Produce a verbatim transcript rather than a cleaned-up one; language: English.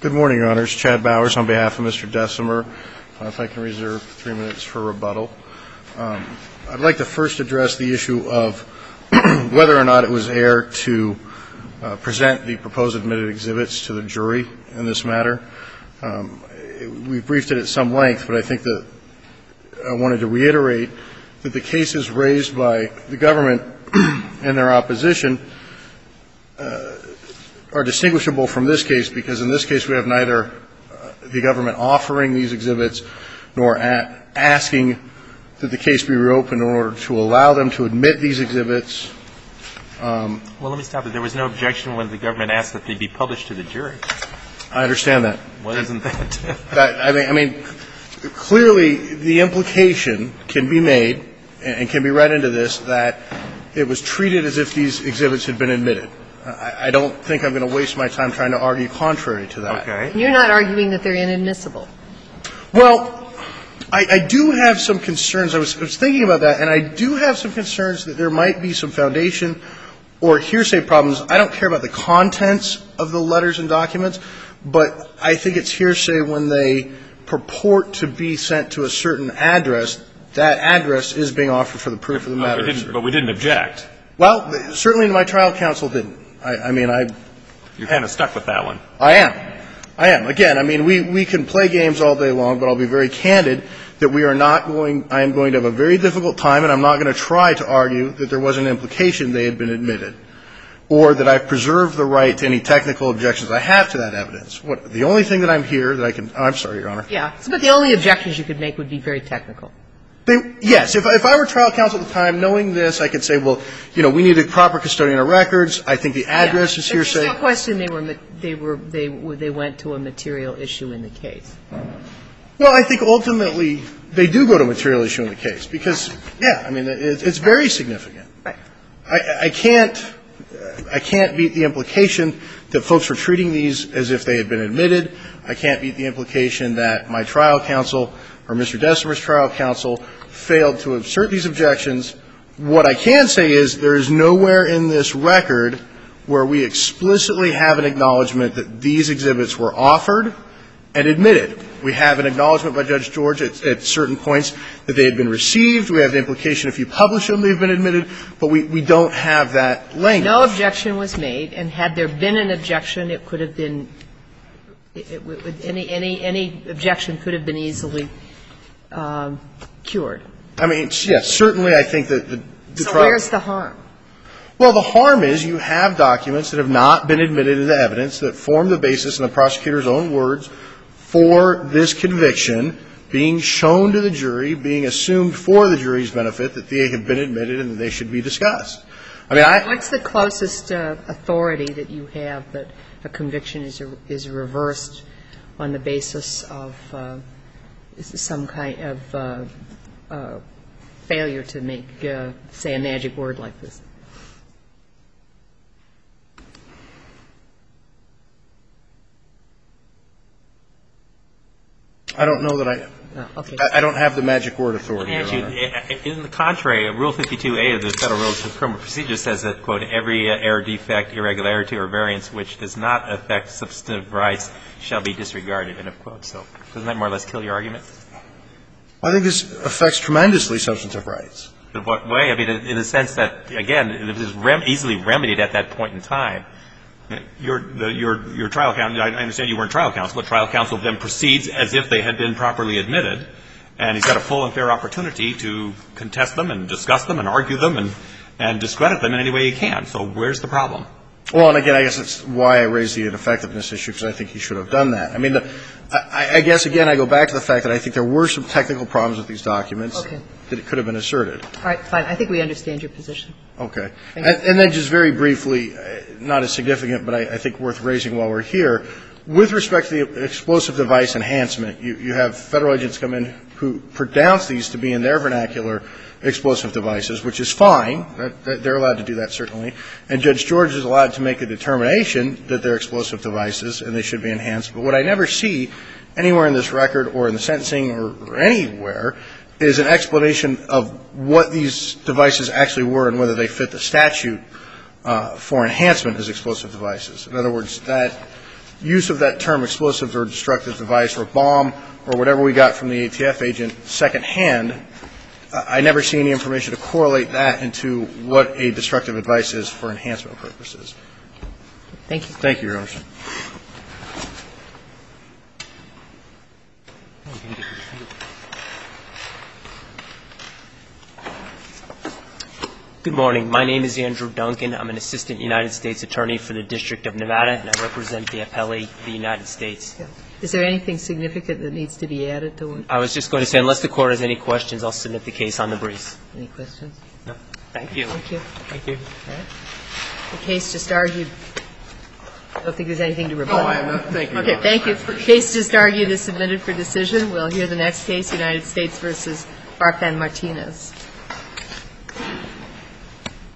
Good morning, Your Honors. Chad Bowers on behalf of Mister Desomer. Uh, if I can reserve three minutes for rebuttal. Um, I'd like to first address the issue of whether or not it was air to uh, present the proposed admitted exhibits to the jury in this matter. Um, it, we've briefed it at some length, but I think that I wanted to reiterate that the cases raised by the government and their opposition uh, are distinguishable from this case, because in this case we have neither uh, the government offering these exhibits nor a- asking that the case be reopened in order to allow them to admit these exhibits. Um, well, let me stop it. There was no objection when the government asked that they be published to the jury. I understand that. What isn't that? that I mean, I mean, clearly the implication can be made and can be read into this that it was treated as if these exhibits had been admitted. I don't think I'm going to waste my time trying to argue contrary to that. Okay. You're not arguing that they're inadmissible. Well, I, I do have some concerns. I was, I was thinking about that, and I do have some concerns that there might be some foundation or hearsay problems. I don't care about the contents of the letters and documents, but I think it's hearsay when they purport to be sent to a certain address. That address is being offered for the proof of the matter. But we didn't, but we didn't object. Well, certainly my trial counsel didn't. I, I mean, I... You're kind of stuck with that one. I am. I am. Again, I mean, we, we can play games all day long, but I'll be very candid that we are not going, I am going to have a very difficult time, and I'm not going to try to argue that there was an implication they had been admitted, or that I've preserved the right to any technical objections I have to that evidence. What, the only thing that I'm here that I can, oh, I'm sorry, Your Honor. Yeah, but the only objections you could make would be very technical. They, yes, if, if I were trial counsel at the time, knowing this, I could say, well, you know, we need a proper custodian of records. I think the address yeah. is hearsay. There's no question they were they were they they went to a material issue in the case. Well, I think ultimately they do go to material issue in the case because, yeah, I mean, it, it's very significant. Right. I, I can't I can't beat the implication that folks were treating these as if they had been admitted. I can't beat the implication that my trial counsel or Mister Desomer's trial counsel failed to assert these objections. What I can say is there is nowhere in this record where we explicitly have an acknowledgment that these exhibits were offered and admitted. We have an acknowledgment by Judge George at, at certain points that they had been received. We have the implication if you publish them, they've been admitted, but we, we don't have that language. No objection was made, and had there been an objection, it could have been it, it, any any any objection could have been easily um, cured. I mean, yes, certainly I think that the, the so trial. Where's the harm? Well, the harm is you have documents that have not been admitted into evidence that form the basis in the prosecutor's own words for this conviction being shown to the jury, being assumed for the jury's benefit that they have been admitted and that they should be discussed. I mean, I. What's the closest uh, authority that you have that a conviction is is reversed on the basis of uh, some kind of uh, uh, failure to make, uh, say, a magic word like this? I don't know that I. Oh, okay. I, I don't have the magic word authority. Your Actually, Honor. in the contrary, Rule fifty-two A of the Federal Rules of Criminal Procedure says that, quote, every uh, error, defect, irregularity, or variance which does not affect substantive rights shall be disregarded, end of quote. So doesn't that more or less kill your argument? I think this affects tremendously substantive rights. In what way? I mean, in the sense that, again, it was rem- easily remedied at that point in time. Your, the, your, your trial counsel, I understand you weren't trial counsel, but trial counsel then proceeds as if they had been properly admitted, and he's got a full and fair opportunity to contest them and discuss them and argue them and, and discredit them in any way he can. So where's the problem? Well, and again, I guess that's why I raised the ineffectiveness issue, because I think he should have done that. I mean, the, I, I guess, again, I go back to the fact that I think there were some technical problems with these documents Okay. that it could have been asserted. All right, fine. I think we understand your position. Okay. Thank And, you. and then just very briefly, uh, not as significant, but I, I think worth raising while we're here, with respect to the explosive device enhancement, you, you have federal agents come in who pronounce these to be, in their vernacular, explosive devices, which is fine. That, that they're allowed to do that, certainly. And Judge George is allowed to make a determination that they're explosive devices and they should be enhanced. But what I never see anywhere in this record or in the sentencing or, or anywhere is an explanation of what these devices actually were and whether they fit the statute uh, for enhancement as explosive devices. In other words, that use of that term, explosive or destructive device or bomb or whatever we got from the A T F agent secondhand, I never see any information to correlate that into what a destructive device is for enhancement purposes. Thank you. Thank you, Your Honor. Good morning. My name is Andrew Duncan. I'm an assistant United States attorney for the District of Nevada, and I represent the appellee of the United States. Yeah. Is there anything significant that needs to be added to it? I was just going to say, unless the Court has any questions, I'll submit the case on the briefs. Any questions? No. Thank you. Thank you. Thank you. All right. The case just argued. I don't think there's anything to rebut. No, I have not. Thank you, Your Okay, Honor. thank you. Case just argued is submitted for decision. We'll hear the next case, United States versus Farfan Martinez.